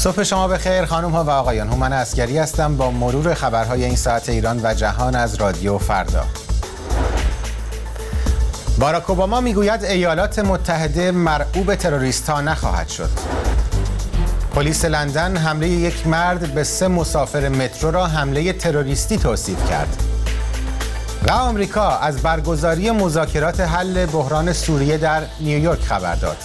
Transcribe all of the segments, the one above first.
صبح شما بخیر خانم ها و آقایان. هومن عسگری هستم با مرور خبرهای این ساعت ایران و جهان از رادیو فردا. باراک اوباما میگوید ایالات متحده مرعوب تروریست‌ها نخواهد شد. پلیس لندن حمله یک مرد به 3 مسافر مترو را حمله تروریستی توصیف کرد. و آمریکا از برگزاری مذاکرات حل بحران سوریه در نیویورک خبر داد.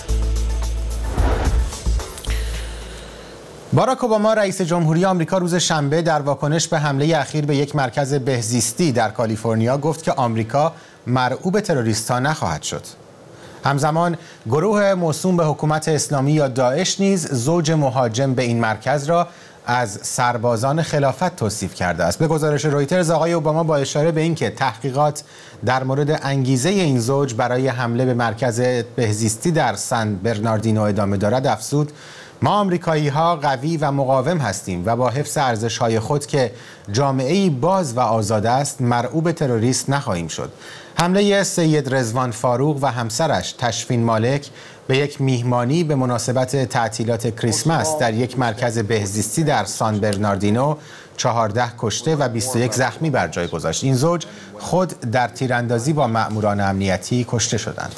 باراک اوباما رئیس جمهوری آمریکا روز شنبه در واکنش به حمله اخیر به یک مرکز بهزیستی در کالیفرنیا گفت که آمریکا مرعوب تروریست‌ها نخواهد شد. همزمان گروه موسوم به حکومت اسلامی یا داعش نیز زوج مهاجم به این مرکز را از سربازان خلافت توصیف کرده است. به گزارش رویترز آقای اوباما با اشاره به اینکه تحقیقات در مورد انگیزه این زوج برای حمله به مرکز بهزیستی در سن برناردینو ادامه دارد افزود: ما آمریکایی‌ها قوی و مقاوم هستیم و با حفظ ارزش‌های خود که جامعه‌ای باز و آزاد است مرعوب تروریست نخواهیم شد. حمله سید رضوان فاروق و همسرش تشفین مالک به یک میهمانی به مناسبت تعطیلات کریسمس در یک مرکز بهزیستی در سان برناردینو 14 کشته و 21 زخمی بر جای گذاشت. این زوج خود در تیراندازی با مأموران امنیتی کشته شدند.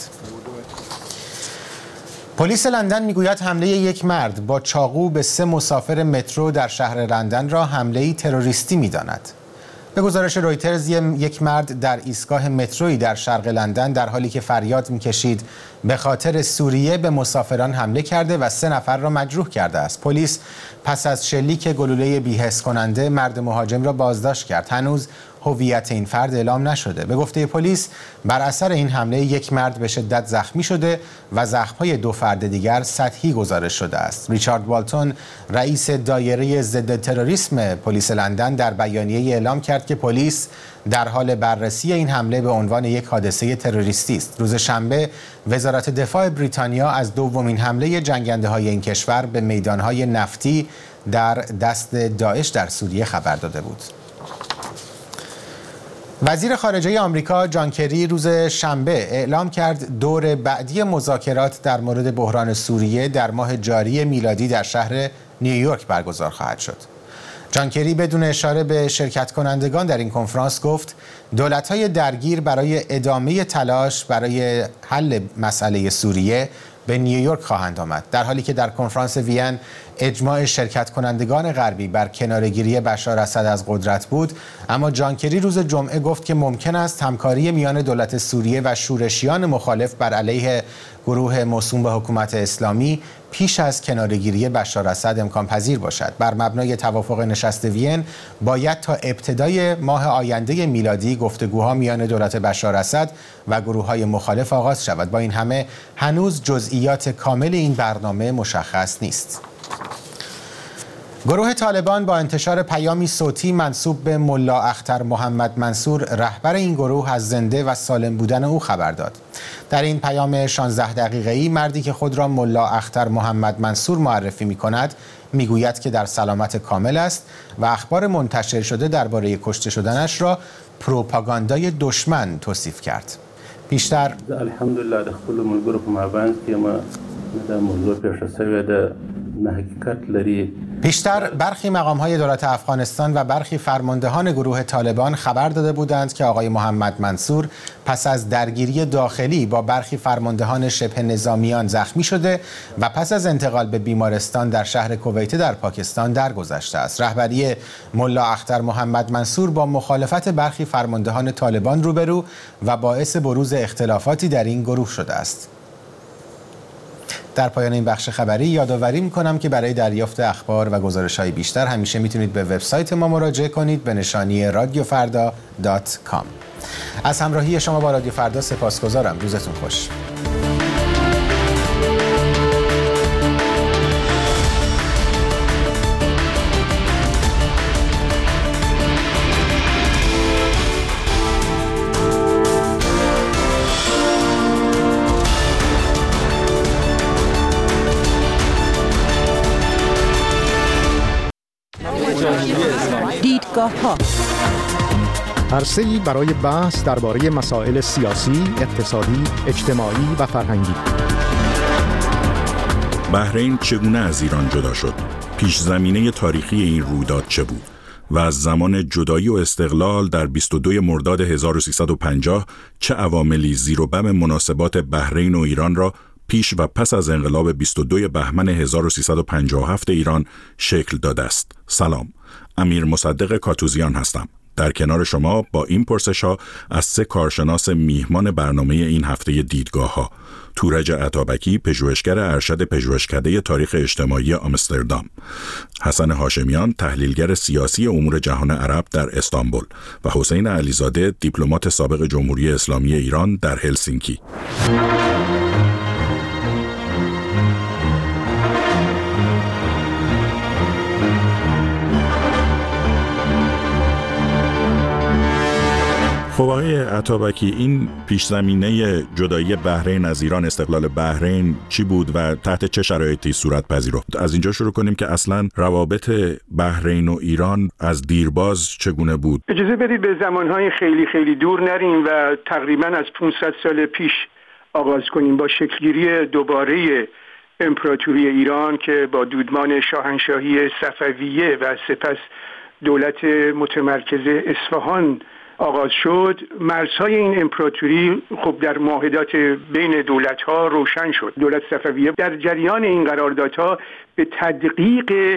پلیس لندن میگوید حمله یک مرد با چاقو به 3 مسافر مترو در شهر لندن را حمله‌ای تروریستی می‌داند. به گزارش رویترز یک مرد در ایستگاه مترویی در شرق لندن در حالی که فریاد می‌کشید به خاطر سوریه به مسافران حمله کرده و 3 نفر را مجروح کرده است. پلیس پس از شلیک گلوله بی‌حس کننده مرد مهاجم را بازداشت کرد. هنوز هویت این فرد اعلام نشده. به گفته پلیس بر اثر این حمله یک مرد به شدت زخمی شده و زخم‌های 2 فرد دیگر سطحی گزارش شده است. ریچارد والتون رئیس دایره ضد تروریسم پلیس لندن در بیانیه‌ای اعلام کرد که پلیس در حال بررسی این حمله به عنوان یک حادثه تروریستی است. روز شنبه وزارت دفاع بریتانیا از دومین حمله جنگنده‌های این کشور به میدان‌های نفتی در دست داعش در سوریه خبر داده بود. وزیر خارجه آمریکا جان کری روز شنبه اعلام کرد دور بعدی مذاکرات در مورد بحران سوریه در ماه جاری میلادی در شهر نیویورک برگزار خواهد شد. جان کری بدون اشاره به شرکت کنندگان در این کنفرانس گفت دولت‌های درگیر برای ادامه تلاش برای حل مسئله سوریه به نیویورک خواهند آمد، در حالی که در کنفرانس وین اجماع شرکت کنندگان غربی بر کناره‌گیری بشار اسد از قدرت بود. اما جان کری روز جمعه گفت که ممکن است همکاری میان دولت سوریه و شورشیان مخالف بر علیه گروه موسوم به حکومت اسلامی پیش از کناره‌گیری بشار اسد امکان پذیر باشد. بر مبنای توافق نشست وین باید تا ابتدای ماه آینده میلادی گفتگوها میان دولت بشار اسد و گروه‌های مخالف آغاز شود. با این همه هنوز جزئیات کامل این برنامه مشخص نیست. گروه طالبان با انتشار پیامی صوتی منسوب به ملا اختر محمد منصور رهبر این گروه از زنده و سالم بودن او خبر داد. در این پیام 16 دقیقه‌ای مردی که خود را ملا اختر محمد منصور معرفی می‌کند میگوید که در سلامت کامل است و اخبار منتشر شده درباره کشته شدنش را پروپاگاندای دشمن توصیف کرد. بیشتر الحمدلله د خپل ملګرو په مابین کې ما د موضوع پیښه شوې ده نه حقیقت لري. پیشتر برخی مقام‌های دولت افغانستان و برخی فرماندهان گروه طالبان خبر داده بودند که آقای محمد منصور پس از درگیری داخلی با برخی فرماندهان شبه نظامیان زخمی شده و پس از انتقال به بیمارستان در شهر کویت در پاکستان درگذشته است. رهبری ملا اختر محمد منصور با مخالفت برخی فرماندهان طالبان روبرو و باعث بروز اختلافاتی در این گروه شده است. در پایان این بخش خبری یادآوری می‌کنم که برای دریافت اخبار و گزارش‌های بیشتر همیشه میتونید به وبسایت ما مراجعه کنید به نشانی radiofarda.com. از همراهی شما با رادیو فردا سپاسگزارم. روزتون خوش. دیدگاه‌ها عرصه‌ای برای بحث درباره مسائل سیاسی، اقتصادی، اجتماعی و فرهنگی. بحرین چگونه از ایران جدا شد؟ پیش زمینه تاریخی این رویداد چه بود و از زمان جدایی و استقلال در 22 مرداد 1350 چه عواملی زیر و بم مناسبات بحرین و ایران را پیش و پس از انقلاب 22 بهمن 1357 ایران شکل داده است. سلام، امیر مصدق کاتوزیان هستم. در کنار شما با این پرسش‌ها از 3 کارشناس میهمان برنامه این هفته دیدگاه‌ها: تورج عطابکی، پژوهشگر ارشد پژوهشکده تاریخ اجتماعی آمستردام، حسن هاشمیان، تحلیلگر سیاسی امور جهان عرب در استانبول و حسین علیزاده، دیپلمات سابق جمهوری اسلامی ایران در هلسینکی. خب آقای عطابکی، این پیش زمینه جدایی بحرین از ایران، استقلال بحرین چی بود و تحت چه شرایطی صورت پذیرفت؟ از اینجا شروع کنیم که اصلا روابط بحرین و ایران از دیرباز چگونه بود؟ اجازه بدید به زمانهای خیلی خیلی دور نریم و تقریبا از 500 سال پیش آغاز کنیم با شکلگیری دوباره امپراتوری ایران که با دودمان شاهنشاهی صفویه و سپس دولت متمرکز اصفهان آغاز شد. مرزهای این امپراتوری خب در معاهدات بین دولت‌ها روشن شد. دولت صفویه در جریان این قراردادها به تدقیق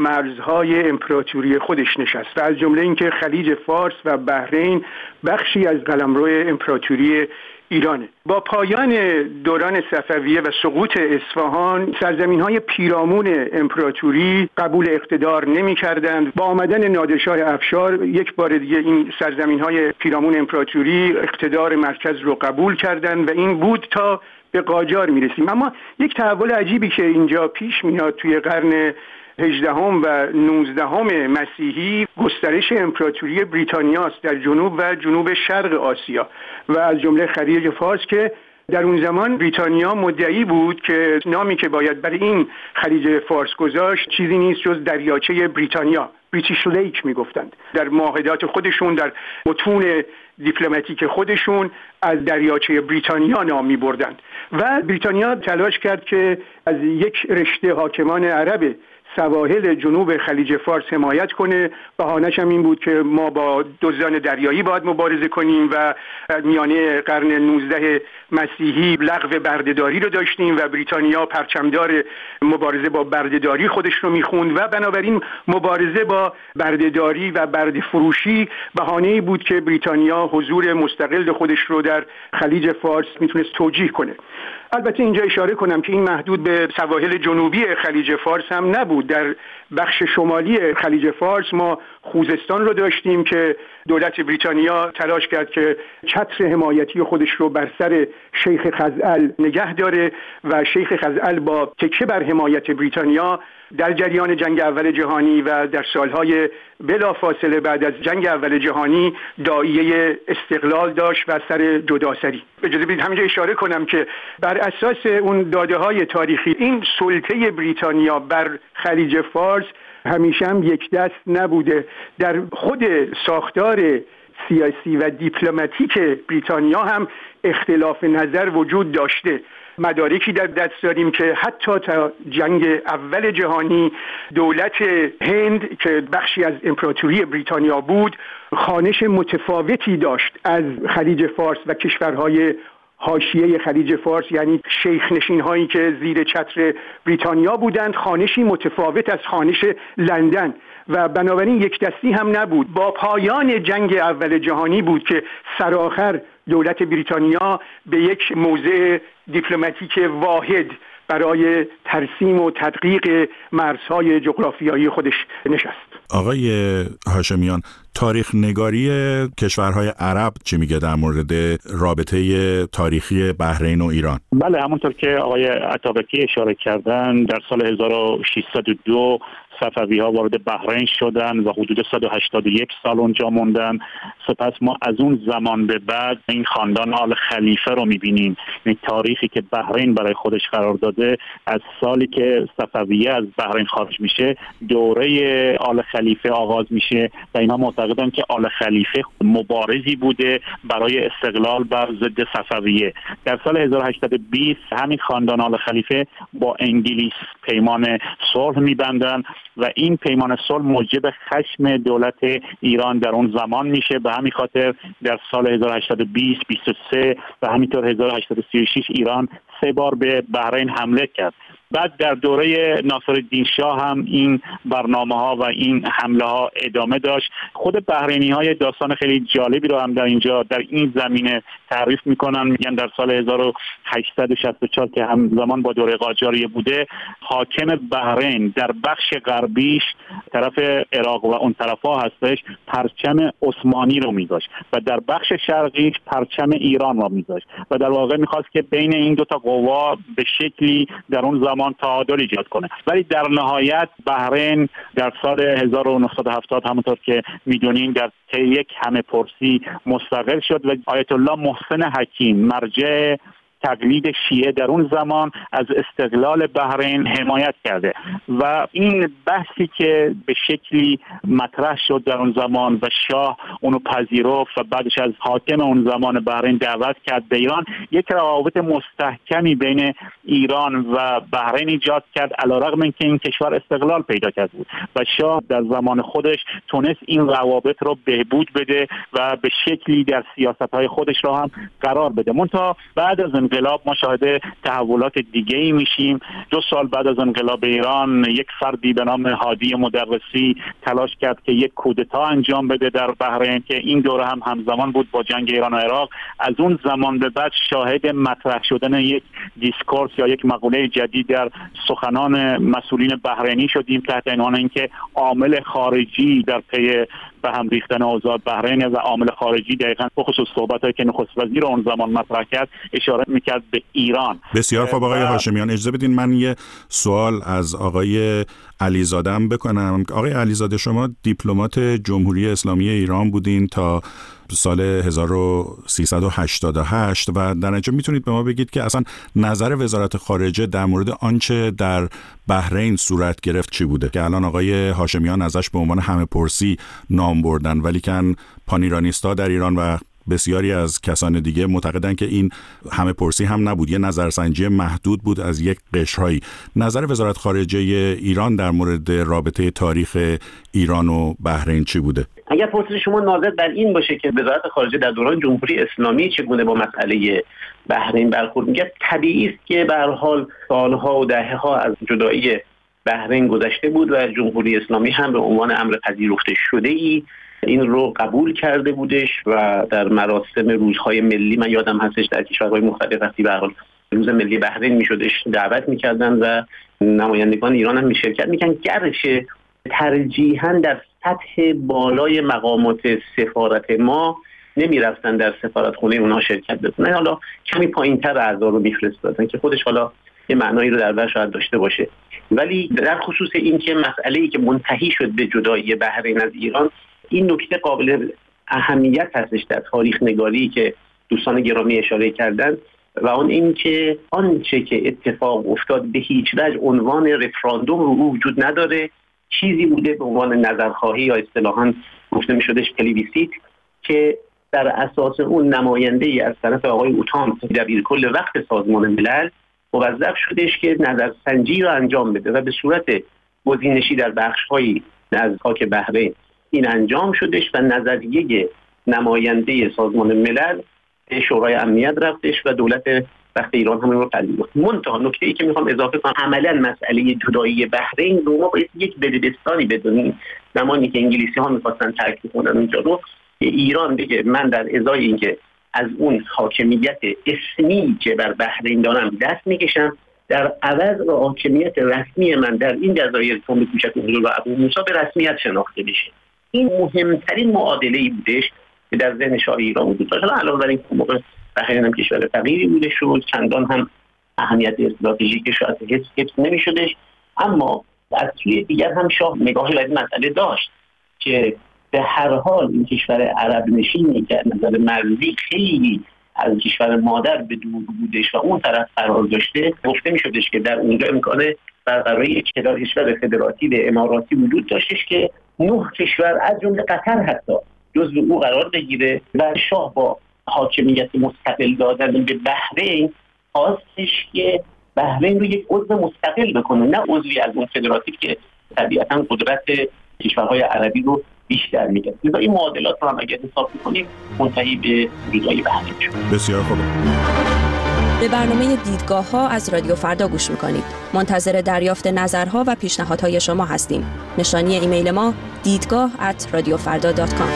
مرزهای امپراتوری خودش نشست و از جمله اینکه خلیج فارس و بحرین بخشی از قلمرو امپراتوری ایرانه. با پایان دوران صفویه و سقوط اصفهان، سرزمین‌های پیرامون امپراتوری قبول اقتدار نمی‌کردند. با آمدن نادرشاه افشار یک بار دیگه این سرزمین‌های پیرامون امپراتوری اقتدار مرکز رو قبول کردند و این بود تا به قاجار می‌رسیم. اما یک تحول عجیبی که اینجا پیش میاد توی قرن 18 و 19 مسیحی، گسترش امپراتوری بریتانیاست در جنوب و جنوب شرق آسیا و از جمله خلیج فارس که در اون زمان بریتانیا مدعی بود که نامی که باید برای این خلیج فارس گذاشت چیزی نیست جز دریاچه بریتانیا، بریتیش لیک میگفتند. در معاهدات خودشون، در متون دیپلماتیک خودشون از دریاچه بریتانیا نام میبردند و بریتانیا تلاش کرد که از یک رشته حاکمان عرب سواحل جنوب خلیج فارس حمایت کنه. بهانه‌ش هم این بود که ما با دزدان دریایی باید مبارزه کنیم و میانه قرن 19 مسیحی لغو بردهداری رو داشتیم و بریتانیا پرچمدار مبارزه با بردهداری خودش رو میخوند و بنابراین مبارزه با بردهداری و برده فروشی بهانه‌ای بود که بریتانیا حضور مستقل خودش رو در خلیج فارس میتونست توجیه کنه. البته اینجا اشاره کنم که این محدود به سواحل جنوبی خلیج فارس هم نبود. در بخش شمالی خلیج فارس ما خوزستان رو داشتیم که دولت بریتانیا تلاش کرد که چتر حمایتی خودش رو بر سر شیخ خزعل نگه داره و شیخ خزعل با تکیه بر حمایت بریتانیا در جریان جنگ اول جهانی و در سالهای بلافاصله بعد از جنگ اول جهانی داعیه استقلال داشت و سر جداسری. اجازه بدید همینجا اشاره کنم که بر اساس اون داده‌های تاریخی این سلطه بریتانیا بر خلیج فارس همیشه هم یک دست نبوده. در خود ساختار سیاسی و دیپلماتیک بریتانیا هم اختلاف نظر وجود داشته. مدارکی در دست داریم که حتی تا جنگ اول جهانی دولت هند که بخشی از امپراتوری بریتانیا بود خوانش متفاوتی داشت از خلیج فارس و کشورهای حاشیه خلیج فارس، یعنی شیخ نشین هایی که زیر چتر بریتانیا بودند، خوانشی متفاوت از خوانش لندن و بنابراین یک دستی هم نبود. با پایان جنگ اول جهانی بود که سرآخر دولت بریتانیا به یک موضع دیپلماتیک واحد برای ترسیم و تدقیق مرزهای جغرافیایی خودش نشست. آقای هاشمیان، تاریخ نگاری کشورهای عرب چی میگه در مورد رابطه تاریخی بحرین و ایران؟ بله، همونطور که آقای عطابکی اشاره کردن، در سال 1602 صفوی‌ها وارد بحرین شدن و حدود 181 سال اونجا موندن. سپس ما از اون زمان به بعد این خاندان آل خلیفه رو می‌بینیم. این تاریخی که بحرین برای خودش قرار داده، از سالی که صفویه از بحرین خارج میشه دوره آل خلیفه آغاز میشه و اینا معتقدن که آل خلیفه مبارزی بوده برای استقلال بر ضد صفویه. در سال 1820 همین خاندان آل خلیفه با انگلیس پیمان صلح می‌بندن و این پیمان صلح موجب خشم دولت ایران در اون زمان میشه. به همین خاطر در سال 1820 23 و همینطور 1836 ایران 3 بار به بحرین حمله کرد. بعد در دوره ناصرالدین شاه هم این برنامه‌ها و این حمله‌ها ادامه داشت. خود بحرینی‌ها داستان خیلی جالبی رو هم در این زمینه تعریف میکنن. میگن در سال 1864 که همزمان با دوره قاجاریه بوده، حاکم بحرین در بخش غربیش طرف عراق و اون طرفا هستش پرچم عثمانی رو میذاشت و در بخش شرقیش پرچم ایران رو میذاشت و در واقع میخواست که بین این دو تا قوا به شکلی در اون زمان تعادل ایجاد کنه. ولی در نهایت بحرین در سال 1970 همونطور که میدونین در طی یک همه پرسی مستقل شد و آیت الله محسن حکیم مرجع تقلید شیعه در اون زمان از استقلال بحرین حمایت کرده و این بحثی که به شکلی مطرح شد در اون زمان و شاه اونو پذیرفت و بعدش از حاکم اون زمان بحرین دعوت کرد به ایران، یک روابط مستحکمی بین ایران و بحرین ایجاد کرد، علیرغم اینکه این کشور استقلال پیدا کرده بود و شاه در زمان خودش تونست این روابط رو بهبود بده و به شکلی در سیاست‌های خودش رو هم قرار بده. منتها بعد از انقلاب ما شاهد تحولات دیگه‌ای میشیم. 2 سال بعد از انقلاب ایران یک فردی به نام هادی مدرسی تلاش کرد که یک کودتا انجام بده در بحرین که این دوره هم همزمان بود با جنگ ایران و عراق. از اون زمان به بعد شاهد مطرح شدن یک دیسکورس یا یک مقوله جدید در سخنان مسئولین بحرینی شدیم تحت عنوان اینکه عامل خارجی در پی به هم ریختن اوضاع بحرین و عامل خارجی دقیقاً به خصوص صحبتایی که نخست وزیر اون زمان مطرح کرد اشاره میکرد به ایران. بسیار خوب آقای هاشمیان، اجازه بدین من یه سوال از آقای علیزاده بکنم. آقای علیزاده، شما دیپلمات جمهوری اسلامی ایران بودین تا سال 1388 و در نتیجه میتونید به ما بگید که اصلا نظر وزارت خارجه در مورد آنچه در بحرین صورت گرفت چی بوده که الان آقای هاشمیان ازش به عنوان همه پرسی نام بردن، ولی کن پانیرانیستا در ایران و بسیاری از کسان دیگه معتقدن که این همه پرسی هم نبود، یه نظرسنجی محدود بود از یک قشرهایی. نظر وزارت خارجه ایران در مورد رابطه تاریخ ایران و بحرین چی بوده؟ اگر پرسش شما ناظر بر این باشه که وزارت خارجه در دوران جمهوری اسلامی چگونه با مسئله بحرین برخورد می‌کرد، طبیعی است که به هر حال سالها و دهه‌ها از جدایی بحرین گذشته بود و جمهوری اسلامی هم به عنوان امر پذیرفته شده‌ای این رو قبول کرده بودش و در مراسم روزهای ملی، من یادم هستش در کشورهای مختلف وقتی به هر حال روز ملی بحرین میشدش دعوت میکردن و نمایندگان ایران هم شرکت میکنن، گرچه ترجیحاً در سطح بالای مقامات سفارت ما نمیرفتن در سفارتخونه اونها شرکت بکنن، حالا کمی پایینتر اعضا رو میفرستادن که خودش حالا یه معنایی رو در بر شاید داشته باشه. ولی در خصوص این که مسئله‌ای که منتهی شد به جدایی بحرین از ایران، این نکته قابل اهمیت هستش در تاریخ نگاری که دوستان گرامی اشاره کردن و آن این که آنچه که اتفاق افتاد به هیچ وجه عنوان رفراندوم رو وجود نداره، چیزی بوده به عنوان نظرخواهی یا اصطلاحاً گفته می‌شدش پلیبیسیت که در اساس اون نماینده‌ای از طرف آقای اوتان دبیرکل وقت سازمان ملل موظف شدش که نظرسنجی رو انجام بده و به صورت گزینشی در بخش‌هایی از خاک بحرین این انجام شدش و نظریه نماینده سازمان ملل به شورای امنیت رفتش و دولت وقت ایران هم رو پذیرفت. منتها نکته‌ای که میخوام اضافه کنم، عملاً مسئله جدایی بحرین رو ما باید یک بدبستانی بدونیم. زمانی که انگلیسی ها میخواستن ترکیب کنن اونجا رو، ایران بگه من در ازای اینکه از اون حاکمیت اسمی که بر بحرین دارم دست میکشم، در عوض و حاکمیت رسمی من در این جزایر تنب کوچک و ابو موسی به رسمیت شناخته بشه. این مهمترین معادله‌ای بودش که در ذهن شاه ایران وجود داشت. علاوه بر این موقع بحرین هم کشور فقیری بوده شد، چندان هم اهمیت استراتژیک شاید حفظ نمی‌شدش، اما از سوی دیگر هم شاه نگاهی به این مسئله داشت که به هر حال این کشور عرب نشینی که نظر مرزی خیلی از کشور مادر به دور بودش و اون طرف قرار داشته، گفته می‌شدش که در اونجا امکان برقراری یک کشور فدراتیو اماراتی وجود داشتش که 9 کشور از جمله قطر حتی جزو او قرار بگیره و شاه با حاکمیت مستقل دادن به بحرین خواستش که بحرین رو یک عضو مستقل بکنه، نه عضوی از اون فدراتیو که طبیعتاً قدرت کشورهای عربی رو بیشتر می‌کرد. لذا این معادلات رو هم اگر حساب کنیم منتهی به جدایی بحرین شد. بسیار خوب. به برنامه دیدگاه‌ها از رادیو فردا گوش می‌کنید. منتظر دریافت نظرها و پیشنهادهای شما هستیم. نشانی ایمیل ما دیدگاه@radiofarda.com.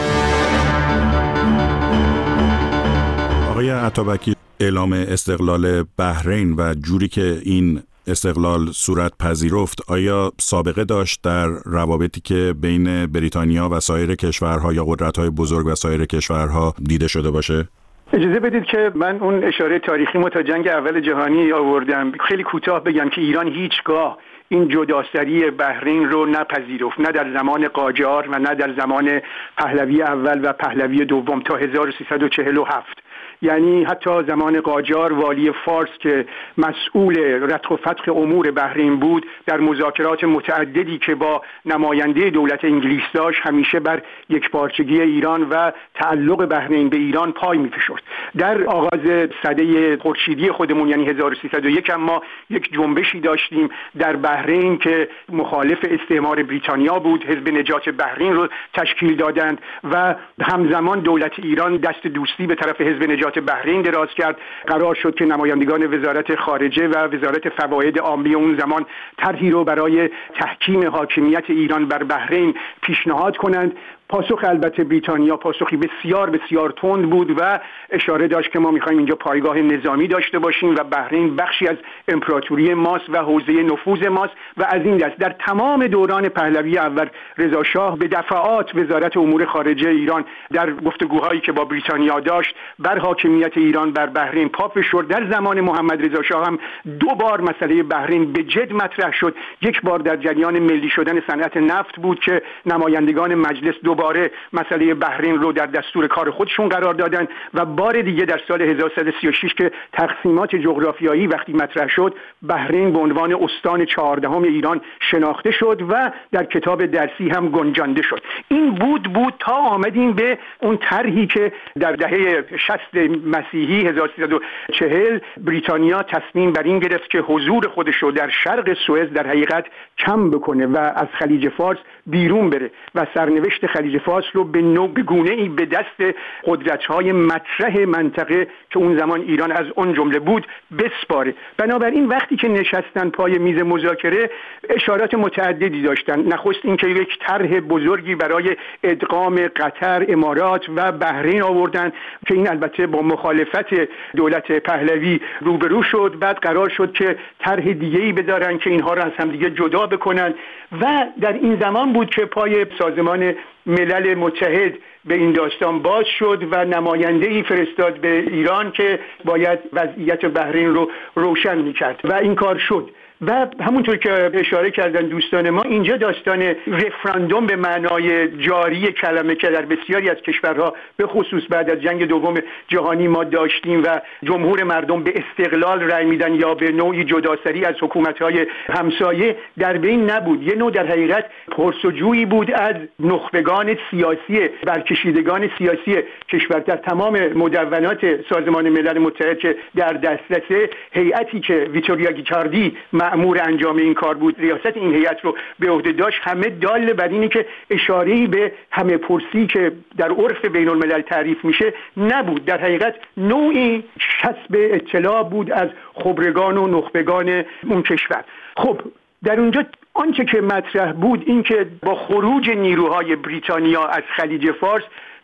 آقای عطابکی، اعلام استقلال بحرین و جوری که این استقلال صورت پذیرفت آیا سابقه داشت در روابطی که بین بریتانیا و سایر کشورها یا قدرت‌های بزرگ و سایر کشورها دیده شده باشه؟ اجازه بدید که من اون اشاره تاریخی تا جنگ اول جهانی آوردم. خیلی کوتاه بگم که ایران هیچگاه این جداسری بحرین رو نپذیرفت، نه در زمان قاجار و نه در زمان پهلوی اول و پهلوی دوم تا 1347. یعنی حتی زمان قاجار والی فارس که مسئول رتق و فتق امور بحرین بود، در مذاکرات متعددی که با نماینده دولت انگلیس داشت همیشه بر یکپارچگی ایران و تعلق بحرین به ایران پای می‌فشرد. در آغاز سده خورشیدی خودمون یعنی 1301 ما یک جنبشی داشتیم در بحرین که مخالف استعمار بریتانیا بود، حزب نجات بحرین رو تشکیل دادند و همزمان دولت ایران دست دوستی به طرف حزب نجات بحرین دراز کرد. قرار شد که نمایندگان وزارت خارجه و وزارت فواید عامه اون زمان طرحی رو برای تحکیم حاکمیت ایران بر بحرین پیشنهاد کنند. پاسخ البته بریتانیا پاسخی بسیار بسیار تند بود و اشاره داشت که ما می‌خوایم اینجا پایگاه نظامی داشته باشیم و بحرین بخشی از امپراتوری ماست و حوزه نفوذ ماست و از این دست. در تمام دوران پهلوی اول رضا شاه به دفعات وزارت امور خارجه ایران در گفتگوهایی که با بریتانیا داشت بر حاکمیت ایران بر بحرین پا فشرد. در زمان محمد رضا شاه هم 2 بار مسئله بحرین به جد مطرح شد. یک بار در جریان ملی شدن صنعت نفت بود که نمایندگان مجلس دوباره مسئله بحرین رو در دستور کار خودشون قرار دادن و بار دیگه در سال 1136 که تقسیمات جغرافیایی وقتی مطرح شد بحرین به عنوان استان 14 ایران شناخته شد و در کتاب درسی هم گنجانده شد. این بود تا آمدیم به اون طرحی که در دهه 60 مسیحی 1340 بریتانیا تصمیم بر این گرفت که حضور خودش رو در شرق سوئز در حقیقت کم بکنه و از خلیج فارس بیرون بره و سرنوشت خلیج فارس رو به گونه‌ای به دست قدرت‌های مطرح منطقه که اون زمان ایران از اون جمله بود بسپاره. بنابراین وقتی که نشستن پای میز مذاکره اشارات متعددی داشتن. نخست این که یک طرح بزرگی برای ادغام قطر، امارات و بحرین آوردن که این البته با مخالفت دولت پهلوی روبرو شد. بعد قرار شد که طرح دیگه‌ای بدارن که اینها را از هم دیگه جدا بکنن و در این زمان بود که پای سازمان ملل متحد به این داستان باز شد و نماینده‌ای فرستاد به ایران که باید وضعیت بحرین رو روشن می‌کرد و این کار شد. و همونطور که اشاره کردن دوستان ما اینجا داستان رفراندوم به معنای جاری کلمه که در بسیاری از کشورها به خصوص بعد از جنگ دوم جهانی ما داشتیم و جمهور مردم به استقلال رأی میدن یا به نوعی جداسری از حکومت‌های همسایه در بین نبود. یه نوع در حقیقت پرسجویی بود از نخبگان سیاسی برکشیدگان سیاسی کشور. در تمام مدونات سازمان ملل متحد که در دسترس هیئتی که ویتوریا گیکاردی مأمور انجام این کار بود ریاست این هیئت رو به عهده داشت، همه دال بر اینی که اشاره‌ای به همه پرسی که در عرف بین الملل تعریف میشه نبود. در حقیقت نوعی کسب اطلاع بود از خبرگان و نخبگان اون کشور. خب در اونجا آنچه که مطرح بود این که با خروج نیروهای بریتانیا از خلیج فارس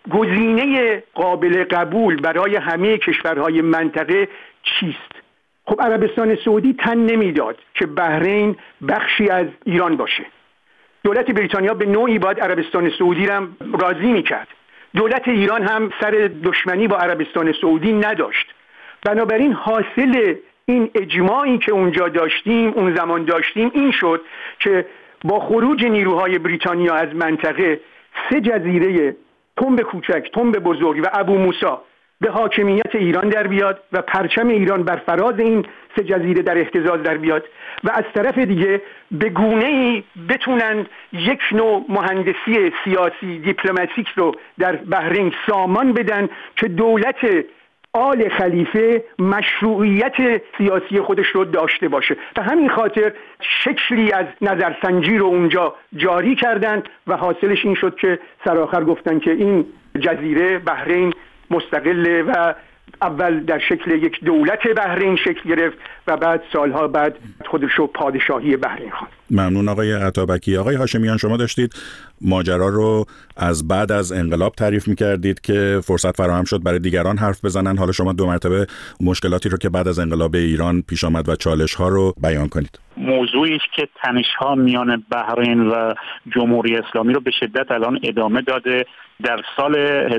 گزینه قابل قبول برای همه کشورهای منطقه چیست؟ خب عربستان سعودی تن نمیداد که بحرین بخشی از ایران باشه. دولت بریتانیا به نوعی باید عربستان سعودی را راضی میکرد. دولت ایران هم سر دشمنی با عربستان سعودی نداشت. بنابراین حاصل این اجماعی که اونجا داشتیم اون زمان داشتیم این شد که با خروج نیروهای بریتانیا از منطقه 3 جزیره تنب کوچک، تنب بزرگ و ابو موسی به حاکمیت ایران در بیاد و پرچم ایران بر فراز این 3 جزیره در اهتزاز در بیاد و از طرف دیگه به گونه‌ای بتونن یک نوع مهندسی سیاسی دیپلماتیک رو در بحرین سامان بدن که دولت آل خلیفه مشروعیت سیاسی خودش رو داشته باشه. به همین خاطر شکلی از نظرسنجی رو اونجا جاری کردن و حاصلش این شد که سرآخر گفتن که این جزیره بحرین مستقله و اول در شکل یک دولت بحرین شکل گرفت و بعد سالها بعد خودش رو پادشاهی بحرین خواند. ممنون آقای عطابکی. آقای هاشمیان، شما داشتید ماجرا رو از بعد از انقلاب تعریف می‌کردید که فرصت فراهم شد برای دیگران حرف بزنن. حالا شما دو مرتبه مشکلاتی رو که بعد از انقلاب ایران پیش آمد و چالش‌ها رو بیان کنید. موضوعی است که تنش‌ها میان بحرین و جمهوری اسلامی رو به شدت الان ادامه داده. در سال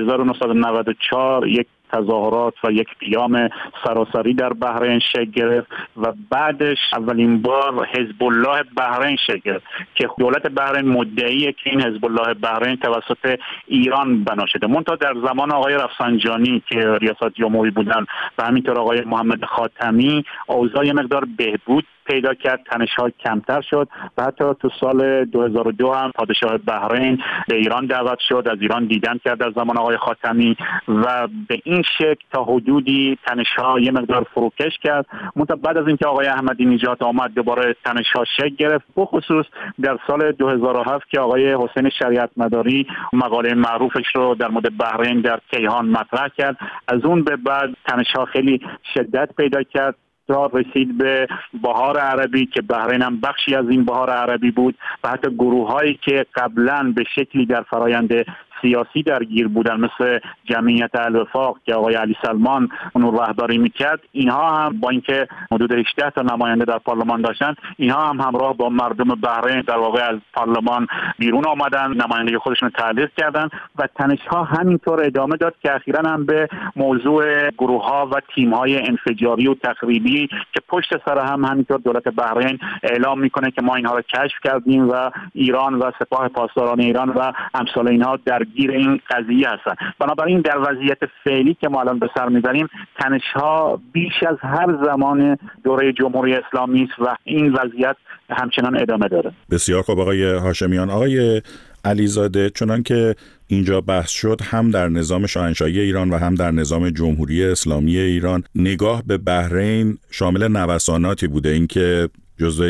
1994 یک تظاهرات و یک قیام سراسری در بحرین شکل گرفت و بعدش اولین بار حزب الله بحرین شکل گرفت که دولت بحرین مدعیه که این حزب الله بحرین توسط ایران بنا شده. منتها در زمان آقای رفسنجانی که ریاست جمهوری بودن و همینطور آقای محمد خاتمی اوضاع یه مقدار بهبود پیدا کرد، تنش‌ها کمتر شد و حتی تو سال 2002 هم پادشاه بحرین به ایران دعوت شد، از ایران دیدن کرد در زمان آقای خاتمی و به این شکل تا حدودی تنش‌ها یه مقدار فروکش کرد. منتها بعد از اینکه آقای احمدی نژاد آمد دوباره تنش‌ها شکل گرفت، بخصوص در سال 2007 که آقای حسین شریعت مداری مقاله معروفش رو در مورد بحرین در کیهان مطرح کرد. از اون به بعد تنش‌ها خیلی شدت پیدا کرد تا رسید به بهار عربی که بحرین هم بخشی از این بهار عربی بود و حتی گروه‌هایی که قبلا به شکلی در فرایند سیاسی درگیر بودن مثل جمعیت الوفاق که آقای علی سلمان اون رو رهبری میکرد، اینها هم با اینکه حدود 18 تا نماینده در پارلمان داشتن، اینها هم همراه با مردم بحرین در واقع از پارلمان بیرون آمدن، نمایندگی خودشون رو تعلیق کردن و تنش‌ها همینطور ادامه داد که اخیراً هم به موضوع گروه‌ها و تیم‌های انفجاری و تخریبی که پشت سر هم همینطور دولت بحرین اعلام میکنه که ما اینها رو کشف کردیم و ایران و سپاه پاسداران ایران و امثال اینها درگیر این قضیه هستن. بنابراین در وضعیت فعلی که ما الان به سر میبریم تنش‌ها بیش از هر زمان دوره جمهوری اسلامی است و این وضعیت همچنان ادامه داره. بسیار خوب آقای هاشمیان. آقای علیزاده، چنان که اینجا بحث شد، هم در نظام شاهنشاهی ایران و هم در نظام جمهوری اسلامی ایران نگاه به بحرین شامل نوساناتی بوده، اینکه جزء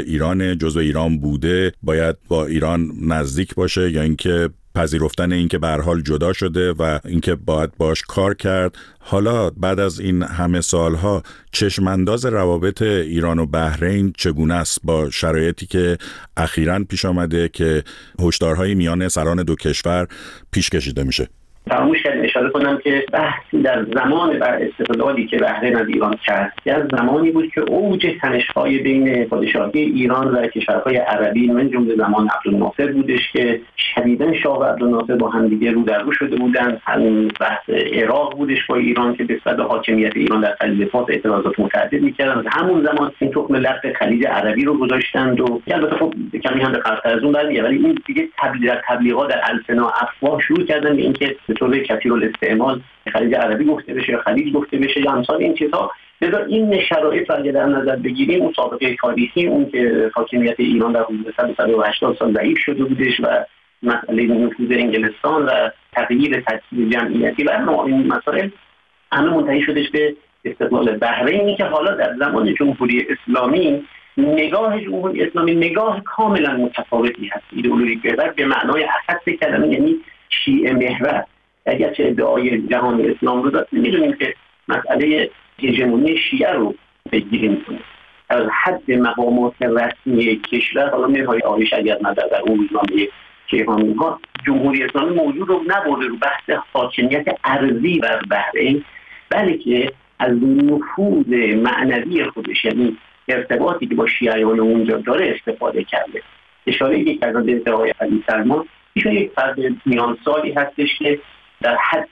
ایران بوده باید با ایران نزدیک باشه، یا اینکه پذیرفتن اینکه به هر حال جدا شده و اینکه باید باش کار کرد. حالا بعد از این همه سالها چشمانداز روابط ایران و بحرین چگونه است با شرایطی که اخیراً پیش آمده که هشدارهای میان سران دو کشور پیش کشیده میشه؟ فراموش کردم اشاره کنم که بحثی در زمان استقلالی که بحرین از ایران کرد از زمانی بود که اوج تنش‌های بین پادشاهی ایران و کشورهای عربی من جمله زمان عبدالناصر بودش که شدیداً شاه و عبدالناصر با هم دیگه رو در رو شده بودن. همین بحث عراق بودش با ایران که نسبت به حاکمیت ایران در خلیج فارس اعتراضات متعدد می‌کردن. همون زمان این تخم لق خلیج عربی رو گذاشتند و البته خب کمی هم به قرض از اون برمیاد، ولی این دیگه تبلیغات در السنا افواه شروع کردن به اینکه به طور کثیرالاستعمال خلیج عربی گفته بشه یا خلیج گفته بشه یا امثال این چیزها. لذا این شرایط رو اگه در نظر بگیریم، اون سابقه تاریخی اون که حاکمیت ایران در حدود 180 سال ضعیف شده بودش و مسئله نفوذ انگلستان و تغییر ترکیب جمعیتی و این مسائل همه منتهی شدش به استقلال بحرینی که حالا در زمان جمهوری اسلامی نگاه جمهوری اسلامی نگاه کاملا متفاوتی هست. ایدئولوژیک به معنای اخص کلمه، یعنی شیعه محور. اگرچه ادعای جهان اسلام رو داد، می‌دونیم که مسئله هژمونی شیعه رو بگیریم از حد مقامات رسمی کشور. حالا نهای آقای شریعت مداری در اون روزنامه کیهان ها جمهوری اسلامی موضوع رو نبرده رو بحث حاکمیت ارضی بر بحرین، بلکه از نفوذ معنوی خودش، یعنی ارتباطی که با شیعیان اونجا داره استفاده کرده. اشاره که کردن به ادعای علی سلمان، ایشون یک فرد میان سالی هستش که در حد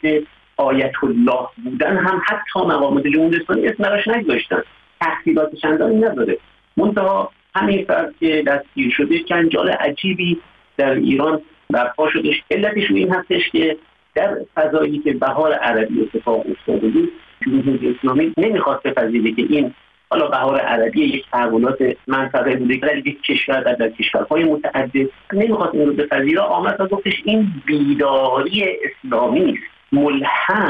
آیت الله بودن هم حتی مقامات جمهوری اسلامی اسم براش نگذاشتن، تحصیلات چندانی نداره. منتها همین فرد که دستگیر شده جنجال عجیبی در ایران برپا شدش. علتش این هستش که در فضایی که بهار عربی اتفاق افتاده بود، جمهوری اسلامی نمیخواست بپذیره که این حالا بهار عربی یک تحولات منطقه بوده که در یک کشور در کشورهای متعدد نمیخواست این رو بپذیره. آمد و گفتش این بیداری اسلامی است، ملهم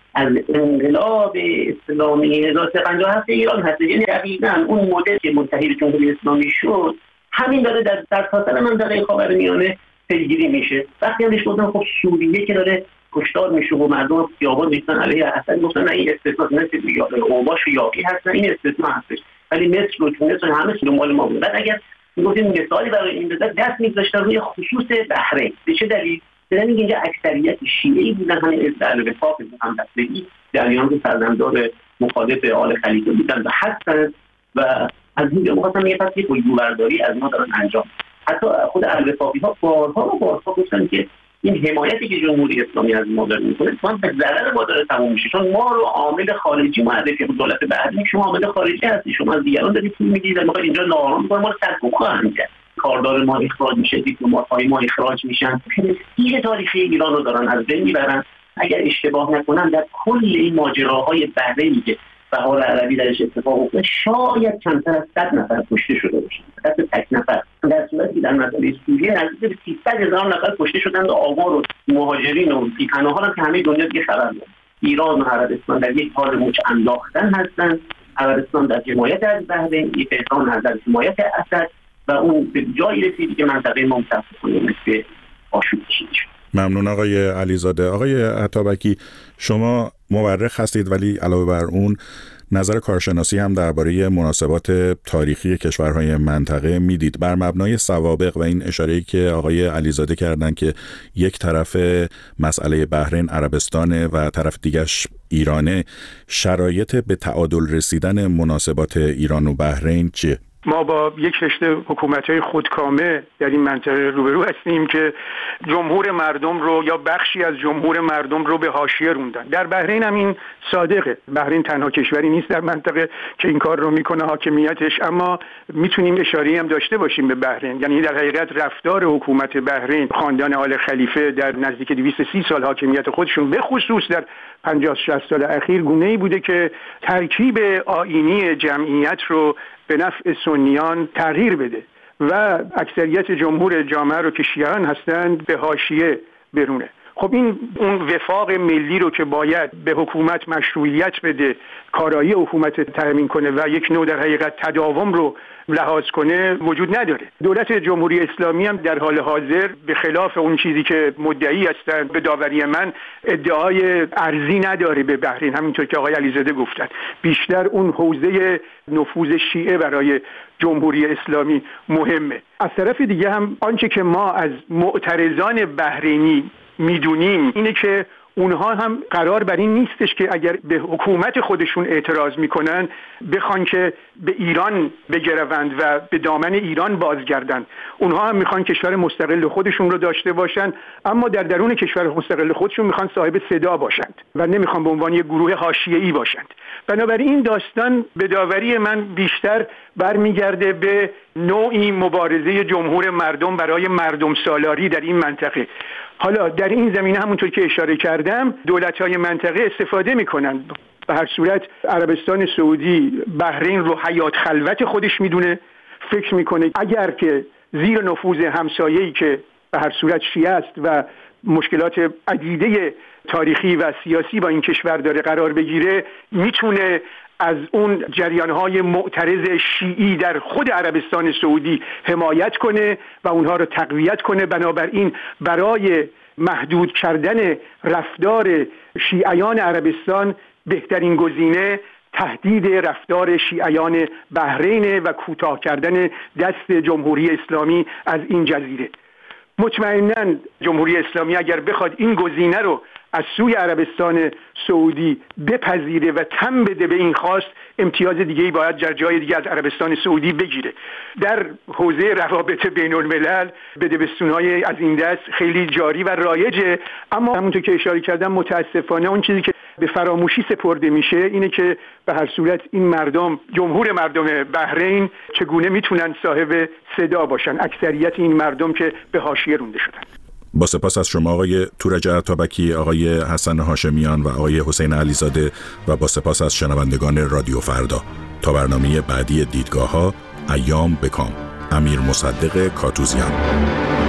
از انقلاب اسلامی 1357 ایران هست. یعنی دقیقاً اون مدل که منتهی به جمهوری اسلامی شد همین داره در سایر منطقه خاورمیانه پیگیری میشه. وقتی همش گفتم خب سوریه که داره کشتار میشه و مردم خیابان میشن علیه اسد، گفتن این استثنا مثل اوباش و یاقی هستن، این استثنا هستش، ولی مصر و تونس همه دنبال ما بود. بعد اگر میگفتیم مثالی برای این بزرگ دست می‌ذاشتن روی خصوص بحرین. به چه دلیل؟ به دلیل اینکه اکثریت شیعه‌ای بودن، همین اهل وفاق هم دستگی جریان رو سردمدار مخالف آل خلیفه بودن و هستن و از اینجا می‌خواستن یه پس یک الگوبرداری از ما دارن انجام. حتی خود اهل وفاقی‌ها بارها گفتن که این حمایتی که جمهوری اسلامی از ما داره میکنه اصلا به ضرر ما داره تموم میشه، چون ما رو عامل خارجی معرفی به دولت بعدی، شما عامل خارجی هستی، شما از دیگران دارید پول میگیرید و میخواید اینجا ناآرام کنید، ما رو سرکوب خواهند کرد، کاردار ما اخراج میشه، دیپلمات‌های ما اخراج میشن، مسیر تاریخی ایران رو دارن از بین میبرن. اگر اشتباه نکنم در کل این ماجراهای بحرینی که بهار عربی درش اتفاق افتاد شاید کمتر از 100 نفر کشته شده باشه، فقط تک نفر، در صورتی که در مسئله سوریه نزدیک به 300,000 نفر کشته شدند و آوار و مهاجرین و بی‌پناهان هم که همه دنیا دیگه خبر داره. ایران و عربستان در یک حال مچ انداختن هستند، عربستان در حمایت از بحرین، ایران در حمایت اسد و اون به جایی رسیدی که منطقه ما متاسفانه مثل آشوب کشیده شد. ممنون آقای علیزاده. آقای عطابکی، شما مورخ هستید ولی علاوه بر اون نظر کارشناسی هم درباره مناسبات تاریخی کشورهای منطقه میدید. بر مبنای سوابق و این اشاره‌ای که آقای علیزاده کردن که یک طرف مسئله بحرین عربستانه و طرف دیگرش ایرانه، شرایط به تعادل رسیدن مناسبات ایران و بحرین چیه؟ ما با یک رشته حکومت‌های خودکامه در این منطقه روبرو هستیم که جمهور مردم رو یا بخشی از جمهور مردم رو به حاشیه روندن. در بحرین هم این صادقه. بحرین تنها کشوری نیست در منطقه که این کار رو میکنه حاکمیتش، اما میتونیم اشاره‌ای هم داشته باشیم به بحرین. یعنی در حقیقت رفتار حکومت بحرین، خاندان آل خلیفه در نزدیک 230 سال حاکمیت خودشون، به خصوص در 50-60 سال اخیر، گونه‌ای بوده که ترکیب آیینی جمعیت رو به نفع سنیان تغییر بده و اکثریت جمهور جامعه رو که شیعیان هستند به حاشیه برونه. خب این اون وفاق ملی رو که باید به حکومت مشروعیت بده، کارایی حکومت تامین کنه و یک نوع در حقیقت تداوم رو لحاظ کنه وجود نداره. دولت جمهوری اسلامی هم در حال حاضر به خلاف اون چیزی که مدعی هستند به داوری من ارزی ارزی نداره به بحرین، همینطور که آقای علیزاده گفتن. بیشتر اون حوزه نفوذ شیعه برای جمهوری اسلامی مهمه. از طرف دیگه هم آنچه که ما از معترضان بحرینی میدونیم اینه که اونها هم قرار بر این نیستش که اگر به حکومت خودشون اعتراض میکنن بخوان که به ایران بگروند و به دامن ایران بازگردند. اونها هم میخوان کشور مستقل خودشون رو داشته باشند، اما در درون کشور مستقل خودشون میخوان صاحب صدا باشند و نمیخوان به عنوان یک گروه حاشیه‌ای باشند. بنابراین این داستان به داوری من بیشتر برمیگرده به نوعی مبارزه جمهور مردم برای مردم سالاری در این منطقه. حالا در این زمینه همونطور که اشاره کردم دولت‌های منطقه استفاده می‌کنن. به هر صورت عربستان سعودی بحرین رو حیات خلوت خودش میدونه، فکر میکنه اگر که زیر نفوذ همسایه‌ای که به هر صورت شیعه است و مشکلات عدیده تاریخی و سیاسی با این کشور داره قرار بگیره، میتونه از اون جریان‌های معترض شیعی در خود عربستان سعودی حمایت کنه و اونها رو تقویت کنه. بنابراین برای محدود کردن رفتار شیعیان عربستان بهترین گزینه تهدید رفتار شیعیان بحرین و کوتاه کردن دست جمهوری اسلامی از این جزیره. مطمئناً جمهوری اسلامی اگر بخواد این گزینه رو از سوی عربستان سعودی بپذیره و تن بده به این خواست، امتیاز دیگه‌ای باید در جای دیگه از عربستان سعودی بگیره. در حوزه روابط بین الملل بدبستون‌های از این دست خیلی جاری و رایجه، اما همونطور که اشاره کردم متاسفانه اون چیزی که به فراموشی سپرده میشه اینه که به هر صورت این مردم، جمهور مردم بحرین، چگونه میتونن صاحب صدا باشن، اکثریت این مردم که به حاشیه رونده شدن. با سپاس از شما آقای تورج عطابکی، آقای حسن هاشمیان و آقای حسین علیزاده و با سپاس از شنوندگان رادیو فردا. تا برنامه بعدی دیدگاه‌ها، ایام بکام. امیر مصدق کاتوزیان.